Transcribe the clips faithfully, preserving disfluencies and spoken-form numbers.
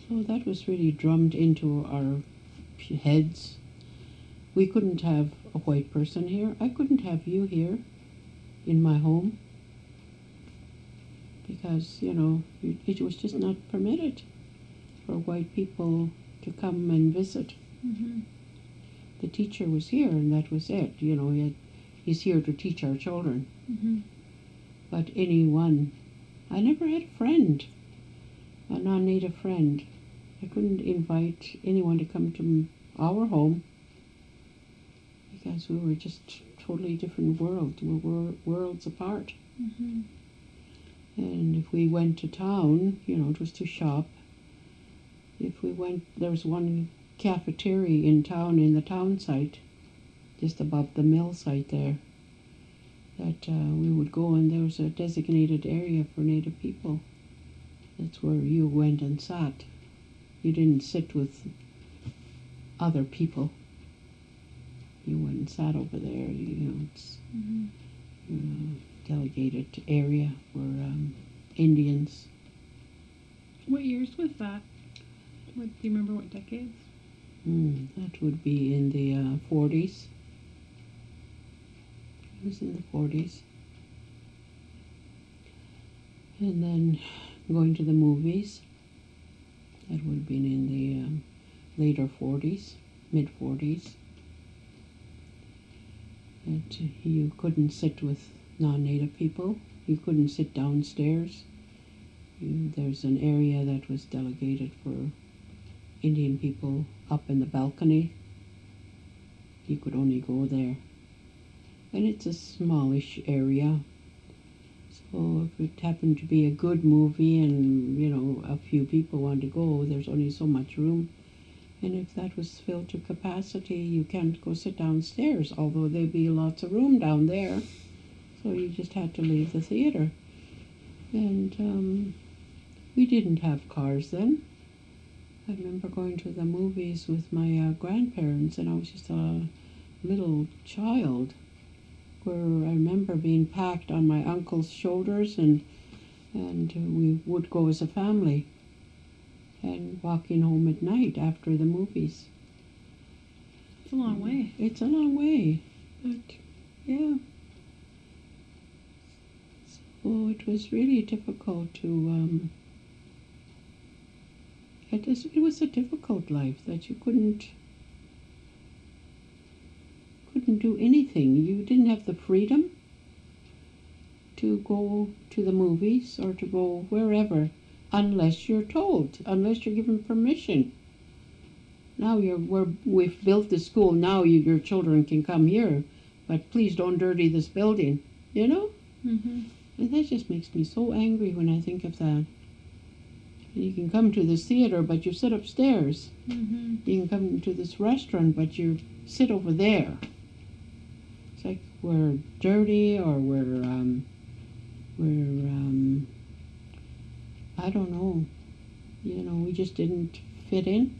So that was really drummed into our heads. We couldn't have a white person here. I couldn't have you here in my home because, you know, it was just not permitted for white people to come and visit. Mm-hmm. The teacher was here and that was it. You know, he had, he's here to teach our children. Mm-hmm. But anyone, I never had a friend, a non-native friend. I couldn't invite anyone to come to our home because we were just totally different worlds. We were worlds apart. Mm-hmm. And if we went to town, you know, it was to shop. If we went, there was one cafeteria in town, in the town site, just above the mill site there, that uh, we would go, and there was a designated area for Native people. That's where you went and sat. You didn't sit with other people. You went and sat over there. You know, it's Mm-hmm. a delegated area for um, Indians. What years was that? What, do you remember what decades? Mm, that would be in the uh, forties. It was in the forties. And then going to the movies, that would have been in the um, later forties, mid forties. That you couldn't sit with non-native people. You couldn't sit downstairs. You, there's an area that was delegated for Indian people up in the balcony. You could only go there. And it's a smallish area. So if it happened to be a good movie and, you know, a few people want to go, there's only so much room. And if that was filled to capacity, you can't go sit downstairs, although there'd be lots of room down there. So you just had to leave the theater. And um, we didn't have cars then. I remember going to the movies with my uh, grandparents, and I was just a little child, where I remember being packed on my uncle's shoulders, and and we would go as a family, and walking home at night after the movies. It's a long way. It's a long way, but yeah. So it was really difficult to. Um, it was it was a difficult life that you couldn't. couldn't do anything. You didn't have the freedom to go to the movies or to go wherever unless you're told, unless you're given permission. Now you're we're, we've built the school. Now you, your children can come here, but please don't dirty this building. You know, Mm-hmm. and that just makes me so angry when I think of that. You can come to this theater, but you sit upstairs. Mm-hmm. You can come to this restaurant, but you sit over there. It's like we're dirty, or we're um, we're um, I don't know. You know, we just didn't fit in.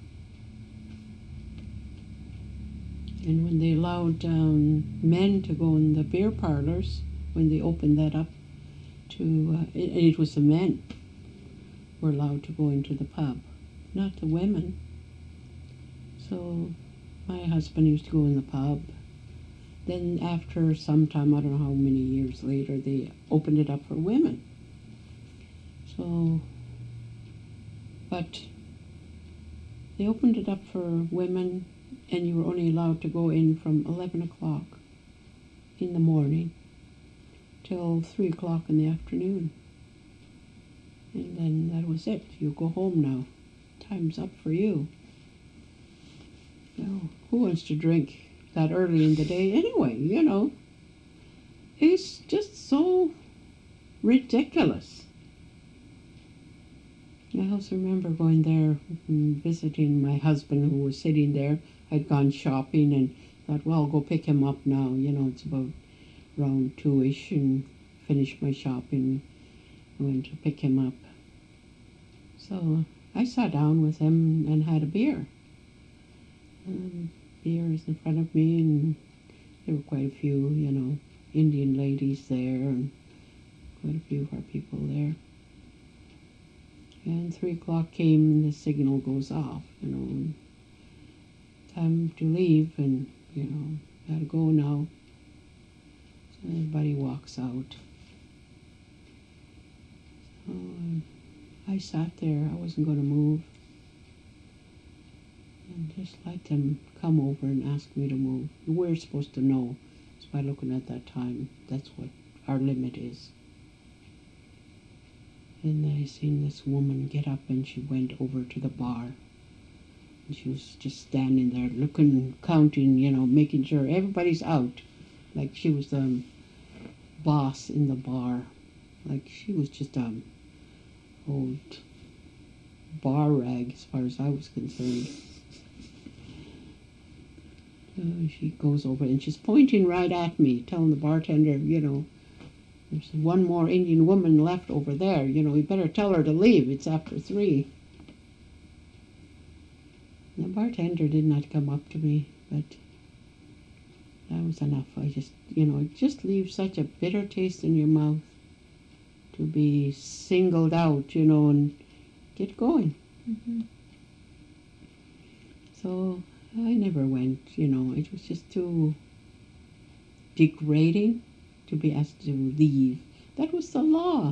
And when they allowed um, men to go in the beer parlors, when they opened that up to, uh, it, it was the men were allowed to go into the pub, not the women. So my husband used to go in the pub. Then after some time, I don't know how many years later, they opened it up for women. So, but they opened it up for women, and you were only allowed to go in from eleven o'clock in the morning till three o'clock in the afternoon. And then that was it. You go home now. Time's up for you. Well, who wants to drink that early in the day anyway, you know? It's just so ridiculous. I also remember going there and visiting my husband, who was sitting there. I'd gone shopping and thought, well, I'll go pick him up now. You know, it's about around two-ish, and finished my shopping. I went to pick him up. So I sat down with him and had a beer. Um, beer is in front of me, and there were quite a few, you know, Indian ladies there, and quite a few of our people there. And three o'clock came and the signal goes off, you know. And time to leave, and, you know, gotta go now. So everybody walks out. So um, I sat there. I wasn't going to move. And just let them come over and ask me to move. We're supposed to know. Just by looking at that time, that's what our limit is. And I seen this woman get up and she went over to the bar. And she was just standing there looking, counting, you know, making sure everybody's out. Like she was the boss in the bar. Like she was just a old bar rag as far as I was concerned. So she goes over and she's pointing right at me, telling the bartender, you know, there's one more Indian woman left over there. You know, you better tell her to leave. It's after three. The bartender did not come up to me, but that was enough. I just, you know, it just leaves such a bitter taste in your mouth to be singled out, you know, and get going. Mm-hmm. So I never went, you know. It was just too degrading to be asked to leave. That was the law.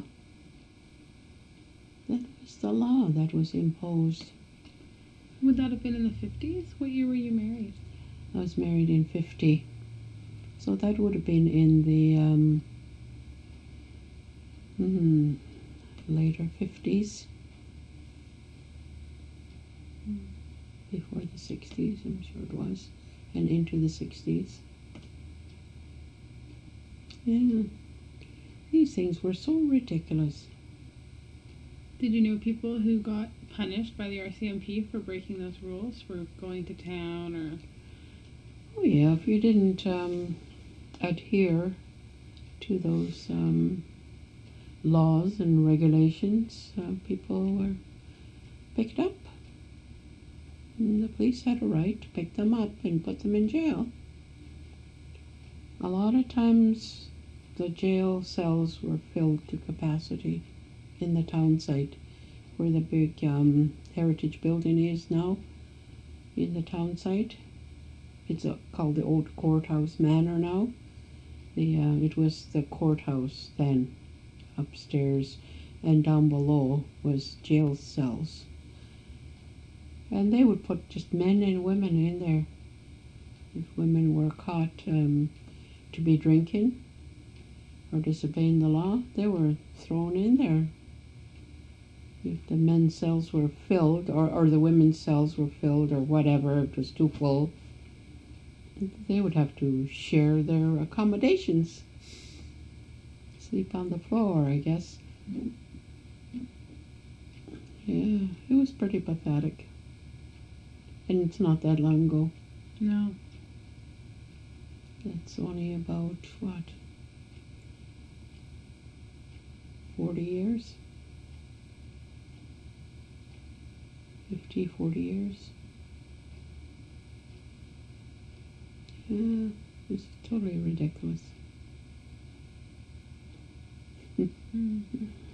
That was the law that was imposed. Would that have been in the fifties? What year were you married? I was married in fifty. So that would have been in the um, hmm, later fifties. Mm. Before the sixties, I'm sure it was. And into the sixties. Yeah. These things were so ridiculous. Did you know people who got punished by the R C M P for breaking those rules, for going to town or... Oh yeah, if you didn't um, adhere to those um, laws and regulations, uh, people were picked up. And the police had a right to pick them up and put them in jail. A lot of times the jail cells were filled to capacity in the town site where the big um, heritage building is now in the town site. It's uh, called the Old Courthouse Manor now. The uh, it was the courthouse then upstairs, and down below was jail cells. And they would put just men and women in there. If women were caught um, to be drinking or disobeying the law, they were thrown in there. If the men's cells were filled, or, or the women's cells were filled, or whatever, it was too full, they would have to share their accommodations. Sleep on the floor, I guess. Yeah, it was pretty pathetic. And it's not that long ago. No. It's only about, what, forty years? fifty, forty years? Yeah, it's totally ridiculous. Mm.